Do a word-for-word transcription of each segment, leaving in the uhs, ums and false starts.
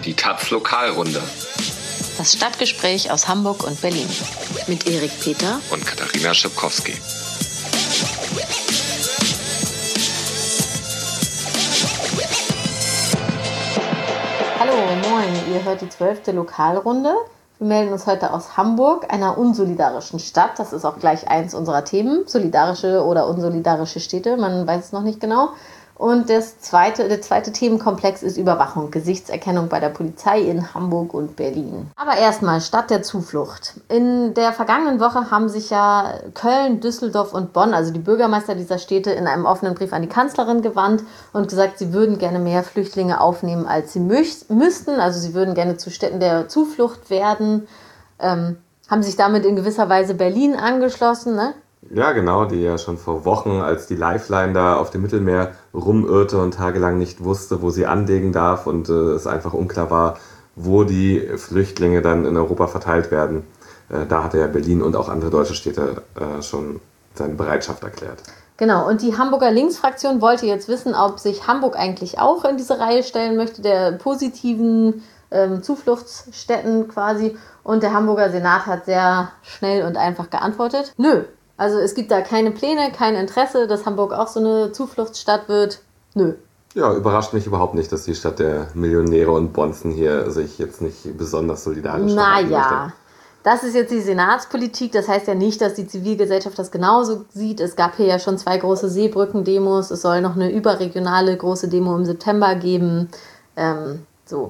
Die taz Lokalrunde. Das Stadtgespräch aus Hamburg und Berlin. Mit Erik Peter und Katharina Schipkowski. Hallo, moin, ihr hört die zwölfte Lokalrunde. Wir melden uns heute aus Hamburg, einer unsolidarischen Stadt. Das ist auch gleich eins unserer Themen, solidarische oder unsolidarische Städte, man weiß es noch nicht genau. Und das zweite, der zweite Themenkomplex ist Überwachung, Gesichtserkennung bei der Polizei in Hamburg und Berlin. Aber erstmal Stadt der Zuflucht. In der vergangenen Woche haben sich ja Köln, Düsseldorf und Bonn, also die Bürgermeister dieser Städte, in einem offenen Brief an die Kanzlerin gewandt und gesagt, sie würden gerne mehr Flüchtlinge aufnehmen, als sie müß- müssten. Also sie würden gerne zu Städten der Zuflucht werden. Ähm, haben sich damit in gewisser Weise Berlin angeschlossen, ne? Ja, genau, die ja schon vor Wochen, als die Lifeline da auf dem Mittelmeer rumirrte und tagelang nicht wusste, wo sie anlegen darf und äh, es einfach unklar war, wo die Flüchtlinge dann in Europa verteilt werden. Äh, da hatte ja Berlin und auch andere deutsche Städte äh, schon seine Bereitschaft erklärt. Genau, und die Hamburger Linksfraktion wollte jetzt wissen, ob sich Hamburg eigentlich auch in diese Reihe stellen möchte, der positiven ähm, Zufluchtsstätten quasi. Und der Hamburger Senat hat sehr schnell und einfach geantwortet, nö. Also es gibt da keine Pläne, kein Interesse, dass Hamburg auch so eine Zufluchtsstadt wird. Nö. Ja, überrascht mich überhaupt nicht, dass die Stadt der Millionäre und Bonzen hier sich jetzt nicht besonders solidarisch verhalten möchte. Naja, das ist jetzt die Senatspolitik. Das heißt ja nicht, dass die Zivilgesellschaft das genauso sieht. Es gab hier ja schon zwei große Seebrücken-Demos. Es soll noch eine überregionale große Demo im September geben. Ähm, so.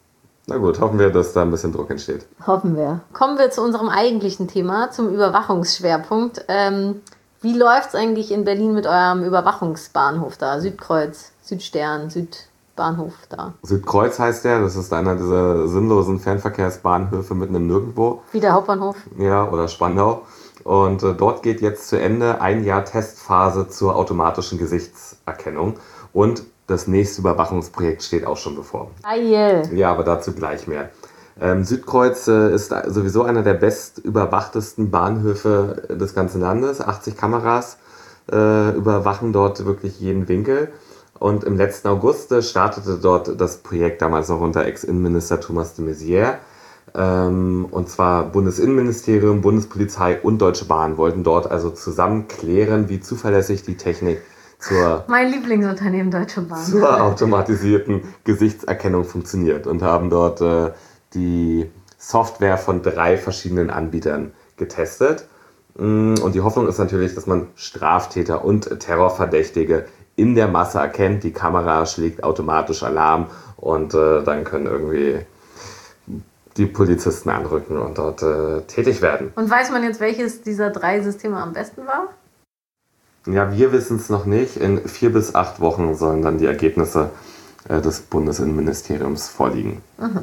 Na gut, hoffen wir, dass da ein bisschen Druck entsteht. Hoffen wir. Kommen wir zu unserem eigentlichen Thema, zum Überwachungsschwerpunkt. Ähm, wie läuft es eigentlich in Berlin mit eurem Überwachungsbahnhof da? Südkreuz, Südstern, Südbahnhof da. Südkreuz heißt der, das ist einer dieser sinnlosen Fernverkehrsbahnhöfe mitten im Nirgendwo. Wie der Hauptbahnhof. Ja, oder Spandau. Und äh, dort geht jetzt zu Ende ein Jahr Testphase zur automatischen Gesichtserkennung. Und das nächste Überwachungsprojekt steht auch schon bevor. Geil. Ja, aber dazu gleich mehr. Ähm, Südkreuz äh, ist sowieso einer der bestüberwachtesten Bahnhöfe des ganzen Landes. achtzig Kameras äh, überwachen dort wirklich jeden Winkel. Und im letzten August äh, startete dort das Projekt, damals noch unter Ex-Innenminister Thomas de Maizière. Ähm, und zwar Bundesinnenministerium, Bundespolizei und Deutsche Bahn wollten dort also zusammen klären, wie zuverlässig die Technik zur, mein Lieblingsunternehmen Deutsche Bahn. zur automatisierten Gesichtserkennung funktioniert und haben dort äh, die Software von drei verschiedenen Anbietern getestet. Und die Hoffnung ist natürlich, dass man Straftäter und Terrorverdächtige in der Masse erkennt. Die Kamera schlägt automatisch Alarm und äh, dann können irgendwie die Polizisten anrücken und dort äh, tätig werden. Und weiß man jetzt, welches dieser drei Systeme am besten war? Ja, wir wissen es noch nicht. In vier bis acht Wochen sollen dann die Ergebnisse äh, des Bundesinnenministeriums vorliegen. Mhm.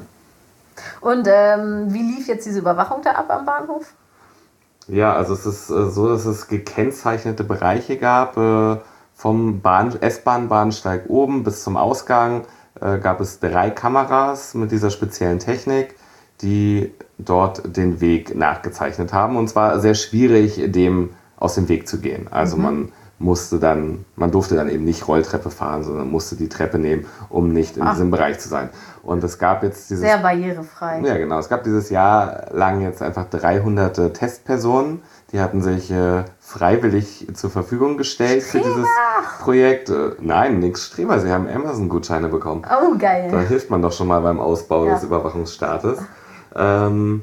Und ähm, wie lief jetzt diese Überwachung da ab am Bahnhof? Ja, also es ist äh, so, dass es gekennzeichnete Bereiche gab. Äh, vom Bahn- S-Bahn-Bahnsteig oben bis zum Ausgang äh, gab es drei Kameras mit dieser speziellen Technik, die dort den Weg nachgezeichnet haben. Und zwar sehr schwierig, dem aus dem Weg zu gehen. Also mhm. man musste dann, man durfte dann eben nicht Rolltreppe fahren, sondern musste die Treppe nehmen, um nicht in Ach. diesem Bereich zu sein. Und es gab jetzt dieses... Sehr barrierefrei. Ja, genau. Es gab dieses Jahr lang jetzt einfach dreihundert Testpersonen, die hatten sich äh, freiwillig zur Verfügung gestellt Streber. für dieses Projekt. Äh, nein, nix Streber, sie haben Amazon-Gutscheine bekommen. Oh, geil. Da hilft man doch schon mal beim Ausbau ja. des Überwachungsstaates. Ähm,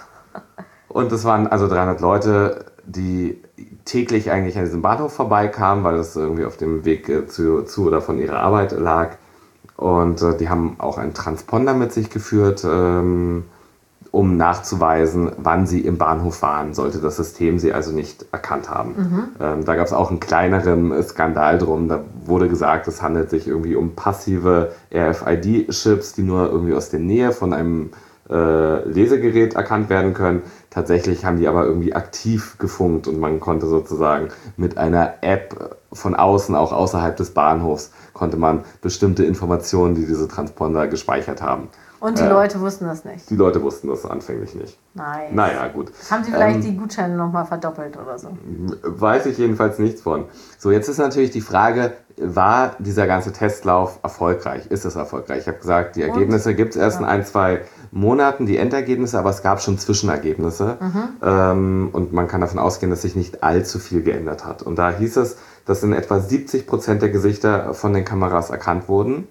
und es waren also dreihundert Leute, die täglich eigentlich an diesem Bahnhof vorbeikamen, weil das irgendwie auf dem Weg äh, zu, zu oder von ihrer Arbeit lag. Und äh, die haben auch einen Transponder mit sich geführt, ähm, um nachzuweisen, wann sie im Bahnhof waren, sollte das System sie also nicht erkannt haben. Mhm. Ähm, da gab es auch einen kleineren Skandal drum. Da wurde gesagt, es handelt sich irgendwie um passive R F I D-Chips, die nur irgendwie aus der Nähe von einem äh, Lesegerät erkannt werden können. Tatsächlich haben die aber irgendwie aktiv gefunkt und man konnte sozusagen mit einer App von außen, auch außerhalb des Bahnhofs, konnte man bestimmte Informationen, die diese Transponder gespeichert haben, Und die äh, Leute wussten das nicht? Die Leute wussten das anfänglich nicht. Nice. Naja, gut. Haben sie vielleicht ähm, die Gutscheine nochmal verdoppelt oder so? Weiß ich jedenfalls nichts von. So, jetzt ist natürlich die Frage, war dieser ganze Testlauf erfolgreich? Ist es erfolgreich? Ich habe gesagt, die Ergebnisse gibt es erst ja. in ein, zwei Monaten, die Endergebnisse, aber es gab schon Zwischenergebnisse. Mhm. Ähm, und man kann davon ausgehen, dass sich nicht allzu viel geändert hat. Und da hieß es, dass in etwa siebzig Prozent der Gesichter von den Kameras erkannt wurden.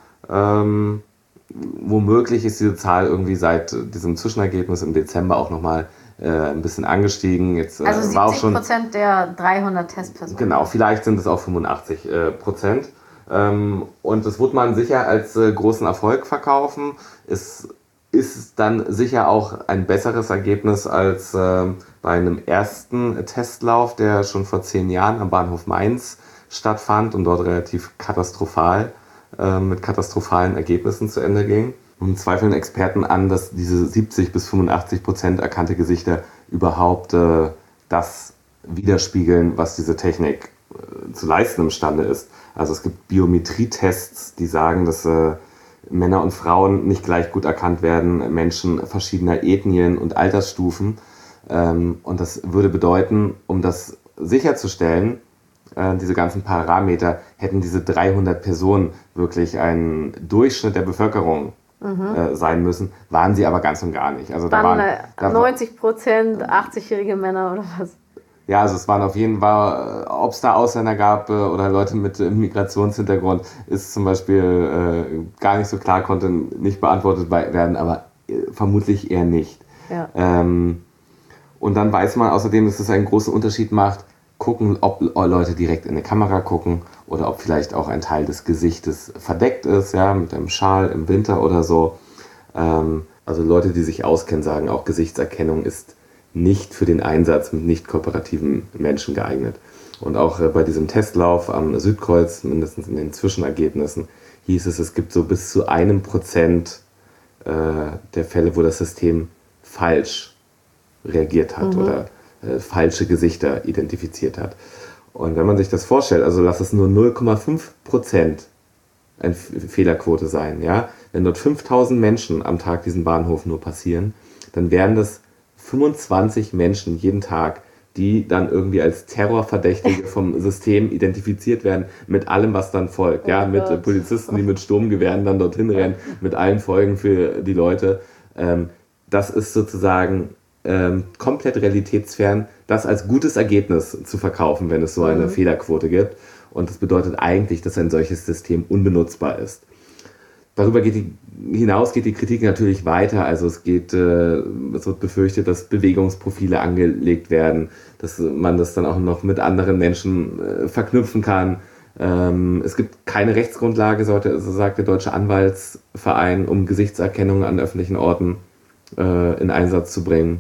Ähm, womöglich ist diese Zahl irgendwie seit diesem Zwischenergebnis im Dezember auch nochmal äh, ein bisschen angestiegen. Jetzt, äh, also siebzig war auch schon, Prozent der dreihundert Testpersonen. Genau, vielleicht sind es auch fünfundachtzig Prozent. Ähm, und das wird man sicher als äh, großen Erfolg verkaufen. Es ist dann sicher auch ein besseres Ergebnis als äh, bei einem ersten Testlauf, der schon vor zehn Jahren am Bahnhof Mainz stattfand und dort relativ katastrophal mit katastrophalen Ergebnissen zu Ende ging. Und zweifeln Experten an, dass diese siebzig bis fünfundachtzig Prozent erkannte Gesichter überhaupt äh, das widerspiegeln, was diese Technik äh, zu leisten imstande ist. Also es gibt Biometrietests, die sagen, dass äh, Männer und Frauen nicht gleich gut erkannt werden, Menschen verschiedener Ethnien und Altersstufen. Ähm, und das würde bedeuten, um das sicherzustellen, diese ganzen Parameter, hätten diese dreihundert Personen wirklich ein Durchschnitt der Bevölkerung mhm. äh, sein müssen, waren sie aber ganz und gar nicht. Also da waren, waren da neunzig Prozent achtzigjährige Männer oder was? Ja, also es waren auf jeden Fall, ob es da Ausländer gab äh, oder Leute mit äh, Migrationshintergrund, ist zum Beispiel äh, gar nicht so klar, konnte nicht beantwortet werden, aber äh, vermutlich eher nicht. Ja. Ähm, und dann weiß man außerdem, dass es einen großen Unterschied macht, gucken, ob Leute direkt in eine Kamera gucken oder ob vielleicht auch ein Teil des Gesichtes verdeckt ist, ja, mit einem Schal im Winter oder so. Ähm, also Leute, die sich auskennen, sagen auch, Gesichtserkennung ist nicht für den Einsatz mit nicht kooperativen Menschen geeignet. Und auch äh, bei diesem Testlauf am Südkreuz, mindestens in den Zwischenergebnissen, hieß es, es gibt so bis zu einem Prozent äh, der Fälle, wo das System falsch reagiert hat mhm. oder falsche Gesichter identifiziert hat. Und wenn man sich das vorstellt, also lass es nur null Komma fünf Prozent eine Fehlerquote sein, ja, wenn dort fünftausend Menschen am Tag diesen Bahnhof nur passieren, dann wären das fünfundzwanzig Menschen jeden Tag, die dann irgendwie als Terrorverdächtige vom System identifiziert werden, mit allem, was dann folgt, ja, mit äh, Polizisten, die mit Sturmgewehren dann dorthin rennen, mit allen Folgen für die Leute. Ähm, das ist sozusagen Ähm, komplett realitätsfern, das als gutes Ergebnis zu verkaufen, wenn es so eine mhm. Fehlerquote gibt. Und das bedeutet eigentlich, dass ein solches System unbenutzbar ist. Darüber geht die, hinaus geht die Kritik natürlich weiter. Also es geht, äh, es wird befürchtet, dass Bewegungsprofile angelegt werden, dass man das dann auch noch mit anderen Menschen äh, verknüpfen kann. Ähm, es gibt keine Rechtsgrundlage, so sagt der Deutsche Anwaltsverein, um Gesichtserkennung an öffentlichen Orten äh, in Einsatz zu bringen.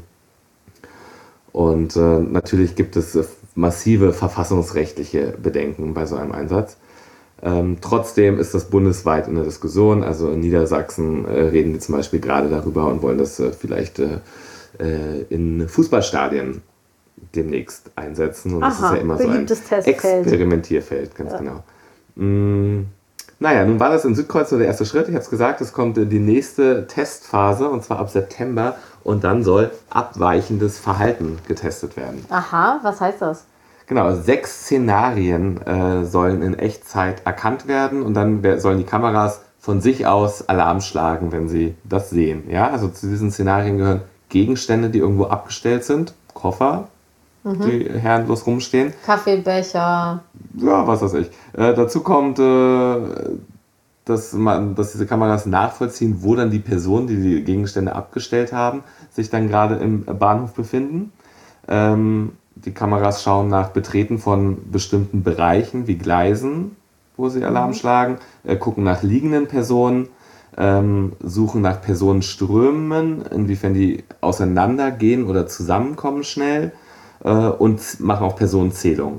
Und äh, natürlich gibt es äh, massive verfassungsrechtliche Bedenken bei so einem Einsatz. Ähm, trotzdem ist das bundesweit in der Diskussion. Also in Niedersachsen äh, reden die zum Beispiel gerade darüber und wollen das äh, vielleicht äh, in Fußballstadien demnächst einsetzen. Und Aha, das ist ja immer so ein Testfeld. Experimentierfeld, ganz ja. genau. Mm, naja, nun war das in Südkreuz so der erste Schritt. Ich habe es gesagt, es kommt die nächste Testphase und zwar ab September. Und dann soll abweichendes Verhalten getestet werden. Aha, was heißt das? Genau, sechs Szenarien äh, sollen in Echtzeit erkannt werden und dann sollen die Kameras von sich aus Alarm schlagen, wenn sie das sehen. Ja, also zu diesen Szenarien gehören Gegenstände, die irgendwo abgestellt sind, Koffer, mhm. die herrenlos rumstehen. Kaffeebecher. Ja, was weiß ich. Äh, dazu kommt... Äh, dass man, dass diese Kameras nachvollziehen, wo dann die Personen, die die Gegenstände abgestellt haben, sich dann gerade im Bahnhof befinden. Ähm, die Kameras schauen nach Betreten von bestimmten Bereichen wie Gleisen, wo sie Alarm mhm. schlagen, äh, gucken nach liegenden Personen, ähm, suchen nach Personenströmen, inwiefern die auseinandergehen oder zusammenkommen schnell äh, und machen auch Personenzählungen.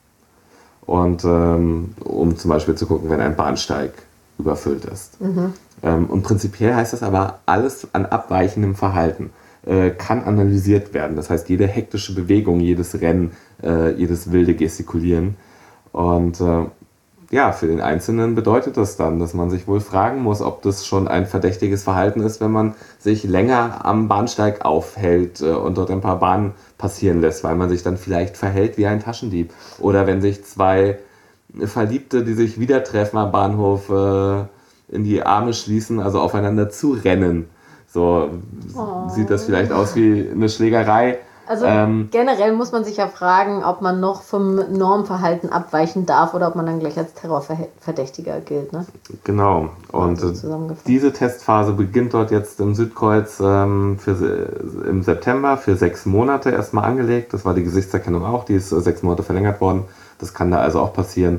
Und ähm, um zum Beispiel zu gucken, wenn ein Bahnsteig überfüllt ist. Mhm. Ähm, und prinzipiell heißt das aber, alles an abweichendem Verhalten äh, kann analysiert werden. Das heißt, jede hektische Bewegung, jedes Rennen, äh, jedes wilde Gestikulieren. Und äh, ja, für den Einzelnen bedeutet das dann, dass man sich wohl fragen muss, ob das schon ein verdächtiges Verhalten ist, wenn man sich länger am Bahnsteig aufhält äh, und dort ein paar Bahnen passieren lässt, weil man sich dann vielleicht verhält wie ein Taschendieb. Oder wenn sich zwei Verliebte, die sich wieder treffen am Bahnhof, äh, in die Arme schließen, also aufeinander zurennen. So oh. sieht das vielleicht aus wie eine Schlägerei. Also ähm, generell muss man sich ja fragen, ob man noch vom Normverhalten abweichen darf oder ob man dann gleich als Terrorverdächtiger gilt. Ne? Genau. Und also diese Testphase beginnt dort jetzt im Südkreuz ähm, für, im September für sechs Monate erstmal angelegt. Das war die Gesichtserkennung auch, die ist äh, sechs Monate verlängert worden. Das kann da also auch passieren.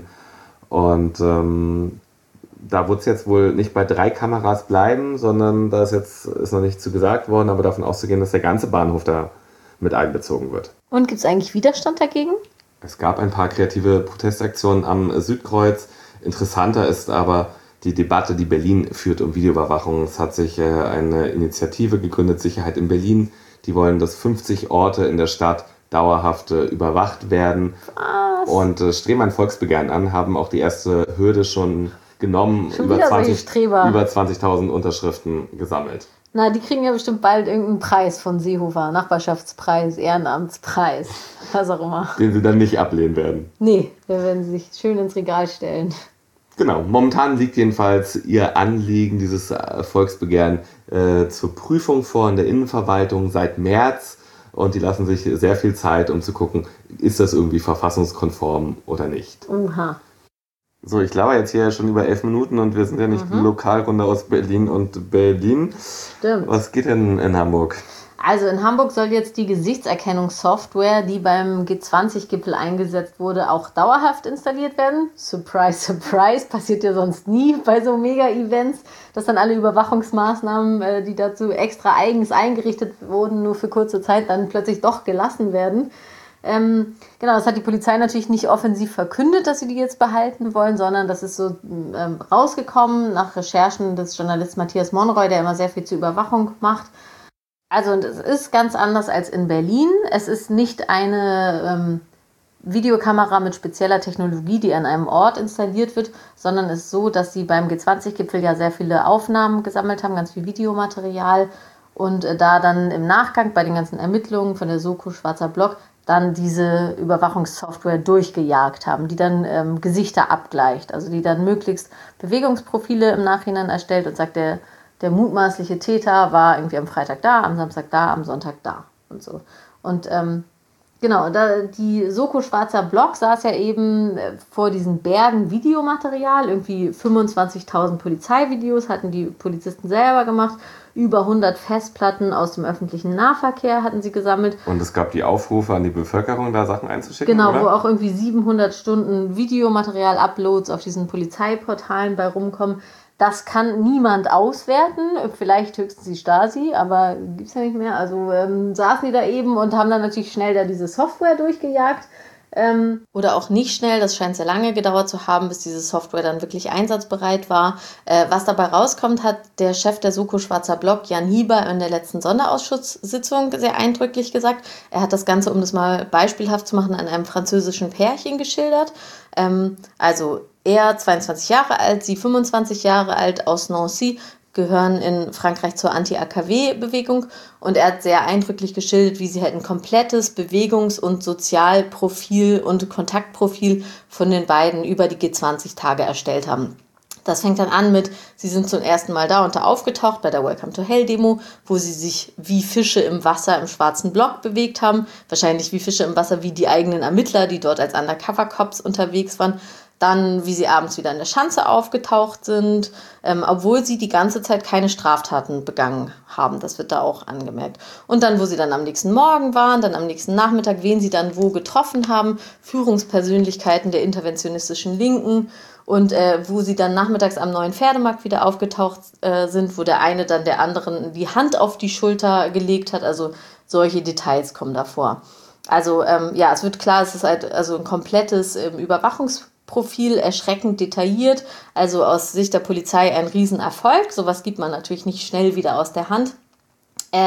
Und ähm, da wird es jetzt wohl nicht bei drei Kameras bleiben, sondern da ist jetzt ist noch nicht zu gesagt worden, aber davon auszugehen, dass der ganze Bahnhof da mit einbezogen wird. Und gibt es eigentlich Widerstand dagegen? Es gab ein paar kreative Protestaktionen am Südkreuz. Interessanter ist aber die Debatte, die Berlin führt um Videoüberwachung. Es hat sich eine Initiative gegründet, Sicherheit in Berlin. Die wollen, dass fünfzig Orte in der Stadt dauerhaft überwacht werden. Was? Und streben ein Volksbegehren an, haben auch die erste Hürde schon genommen, schon über zwanzigtausend Unterschriften gesammelt. Na, die kriegen ja bestimmt bald irgendeinen Preis von Seehofer. Nachbarschaftspreis, Ehrenamtspreis, was auch immer. Den sie dann nicht ablehnen werden. Nee, wir werden sie sich schön ins Regal stellen. Genau, momentan liegt jedenfalls ihr Anliegen, dieses Volksbegehren, äh, zur Prüfung vor in der Innenverwaltung seit März. Und die lassen sich sehr viel Zeit, um zu gucken, ist das irgendwie verfassungskonform oder nicht. Oha. So, ich laber jetzt hier schon über elf Minuten und wir sind ja nicht mhm. die Lokalrunde aus Berlin und Berlin. Stimmt. Was geht denn in Hamburg? Also in Hamburg soll jetzt die Gesichtserkennungssoftware, die beim G zwanzig Gipfel eingesetzt wurde, auch dauerhaft installiert werden. Surprise, surprise, passiert ja sonst nie bei so Mega-Events, dass dann alle Überwachungsmaßnahmen, die dazu extra eigens eingerichtet wurden, nur für kurze Zeit dann plötzlich doch gelassen werden. Ähm, genau, das hat die Polizei natürlich nicht offensiv verkündet, dass sie die jetzt behalten wollen, sondern das ist so ähm, rausgekommen nach Recherchen des Journalisten Matthias Monroy, der immer sehr viel zur Überwachung macht. Also und es ist ganz anders als in Berlin. Es ist nicht eine ähm, Videokamera mit spezieller Technologie, die an einem Ort installiert wird, sondern es ist so, dass sie beim G zwanzig Gipfel ja sehr viele Aufnahmen gesammelt haben, ganz viel Videomaterial und äh, da dann im Nachgang bei den ganzen Ermittlungen von der Soko Schwarzer Block dann diese Überwachungssoftware durchgejagt haben, die dann ähm, Gesichter abgleicht, also die dann möglichst Bewegungsprofile im Nachhinein erstellt und sagt, der, der mutmaßliche Täter war irgendwie am Freitag da, am Samstag da, am Sonntag da und so. Und ähm, genau, da, die Soko Schwarzer Block saß ja eben vor diesen Bergen Videomaterial, irgendwie fünfundzwanzigtausend Polizeivideos hatten die Polizisten selber gemacht, über hundert Festplatten aus dem öffentlichen Nahverkehr hatten sie gesammelt. Und es gab die Aufrufe an die Bevölkerung, da Sachen einzuschicken, genau, oder? Wo auch irgendwie siebenhundert Stunden Videomaterial-Uploads auf diesen Polizeiportalen bei rumkommen. Das kann niemand auswerten, vielleicht höchstens die Stasi, aber gibt es ja nicht mehr. Also ähm, saßen die da eben und haben dann natürlich schnell da diese Software durchgejagt. Ähm, oder auch nicht schnell, das scheint sehr lange gedauert zu haben, bis diese Software dann wirklich einsatzbereit war. Äh, was dabei rauskommt, hat der Chef der Soko Schwarzer Block, Jan Hieber, in der letzten Sonderausschusssitzung sehr eindrücklich gesagt. Er hat das Ganze, um das mal beispielhaft zu machen, an einem französischen Pärchen geschildert. Ähm, also er zweiundzwanzig Jahre alt, sie fünfundzwanzig Jahre alt, aus Nancy, gehören in Frankreich zur Anti-A K W-Bewegung und er hat sehr eindrücklich geschildert, wie sie halt ein komplettes Bewegungs- und Sozialprofil und Kontaktprofil von den beiden über die G zwanzig Tage erstellt haben. Das fängt dann an mit, sie sind zum ersten Mal da und da aufgetaucht bei der Welcome to Hell Demo, wo sie sich wie Fische im Wasser im schwarzen Block bewegt haben, wahrscheinlich wie Fische im Wasser wie die eigenen Ermittler, die dort als Undercover-Cops unterwegs waren. Dann, wie sie abends wieder in der Schanze aufgetaucht sind, ähm, obwohl sie die ganze Zeit keine Straftaten begangen haben. Das wird da auch angemerkt. Und dann, wo sie dann am nächsten Morgen waren, dann am nächsten Nachmittag, wen sie dann wo getroffen haben, Führungspersönlichkeiten der interventionistischen Linken und äh, wo sie dann nachmittags am Neuen Pferdemarkt wieder aufgetaucht äh, sind, wo der eine dann der anderen die Hand auf die Schulter gelegt hat. Also solche Details kommen da vor. Also ähm, ja, es wird klar, es ist halt also ein komplettes ähm, Überwachungsprozess. Profil erschreckend detailliert, also aus Sicht der Polizei ein Riesenerfolg. Sowas gibt man natürlich nicht schnell wieder aus der Hand. Äh,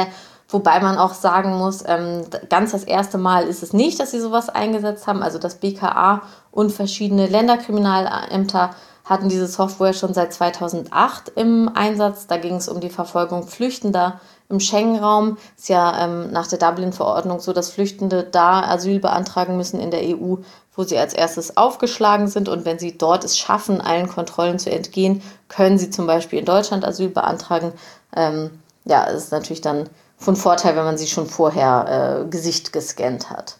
Wobei man auch sagen muss, ähm, ganz das erste Mal ist es nicht, dass sie sowas eingesetzt haben. Also das B K A und verschiedene Länderkriminalämter hatten diese Software schon seit zweitausendacht im Einsatz. Da ging es um die Verfolgung Flüchtender im Schengen-Raum. Ist ja ähm, nach der Dublin-Verordnung so, dass Flüchtende da Asyl beantragen müssen in der E U, wo sie als erstes aufgeschlagen sind. Und wenn sie dort es schaffen, allen Kontrollen zu entgehen, können sie zum Beispiel in Deutschland Asyl beantragen. Ähm, ja, es ist natürlich dann von Vorteil, wenn man sie schon vorher äh, Gesicht gescannt hat.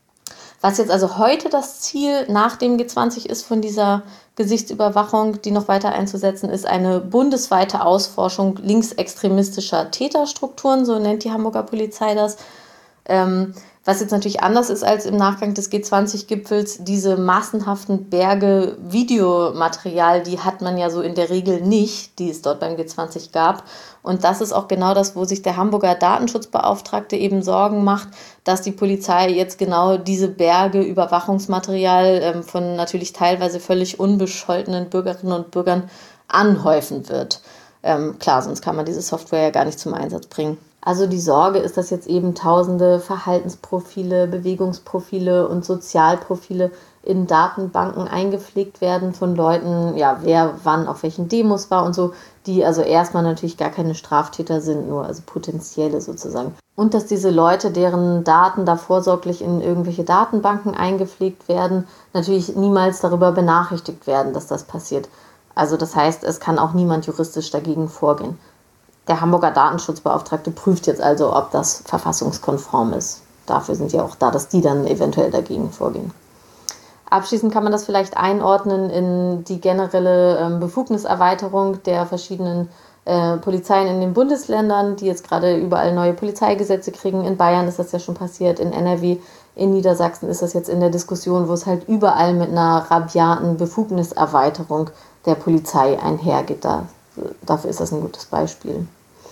Was jetzt also heute das Ziel nach dem G zwanzig ist von dieser Gesichtsüberwachung, die noch weiter einzusetzen, ist eine bundesweite Ausforschung linksextremistischer Täterstrukturen, so nennt die Hamburger Polizei das. Ähm, was jetzt natürlich anders ist als im Nachgang des G zwanzig-Gipfels, diese massenhaften Berge Videomaterial, die hat man ja so in der Regel nicht, die es dort beim G zwanzig gab. Und das ist auch genau das, wo sich der Hamburger Datenschutzbeauftragte eben Sorgen macht, dass die Polizei jetzt genau diese Berge Überwachungsmaterial ähm, von natürlich teilweise völlig unbescholtenen Bürgerinnen und Bürgern anhäufen wird. Ähm, klar, sonst kann man diese Software ja gar nicht zum Einsatz bringen. Also die Sorge ist, dass jetzt eben tausende Verhaltensprofile, Bewegungsprofile und Sozialprofile in Datenbanken eingepflegt werden von Leuten, ja, wer wann auf welchen Demos war und so, die also erstmal natürlich gar keine Straftäter sind, nur also potenzielle sozusagen. Und dass diese Leute, deren Daten da vorsorglich in irgendwelche Datenbanken eingepflegt werden, natürlich niemals darüber benachrichtigt werden, dass das passiert. Also das heißt, es kann auch niemand juristisch dagegen vorgehen. Der Hamburger Datenschutzbeauftragte prüft jetzt also, ob das verfassungskonform ist. Dafür sind ja auch da, dass die dann eventuell dagegen vorgehen. Abschließend kann man das vielleicht einordnen in die generelle ähm, Befugniserweiterung der verschiedenen äh, Polizeien in den Bundesländern, die jetzt gerade überall neue Polizeigesetze kriegen. In Bayern ist das ja schon passiert, in N R W, in Niedersachsen ist das jetzt in der Diskussion, wo es halt überall mit einer rabiaten Befugniserweiterung der Polizei einhergeht. Da, dafür ist das ein gutes Beispiel.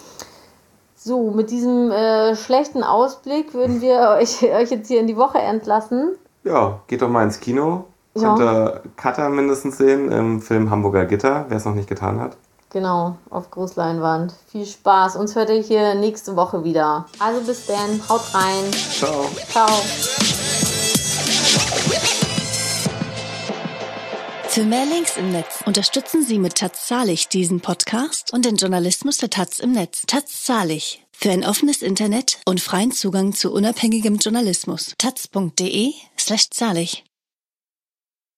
So, mit diesem äh, schlechten Ausblick würden wir euch, euch jetzt hier in die Woche entlassen. Ja, geht doch mal ins Kino. Könnt ihr Cutter mindestens sehen im Film Hamburger Gitter, wer es noch nicht getan hat. Genau, auf Großleinwand. Viel Spaß. Uns hört ihr hier nächste Woche wieder. Also bis dann, haut rein. Ciao. Ciao. Für mehr Links im Netz unterstützen Sie mit Taz Zahlig diesen Podcast und den Journalismus der Taz im Netz. Taz Zahlig. Für ein offenes Internet und freien Zugang zu unabhängigem Journalismus. taz punkt de slash zahlig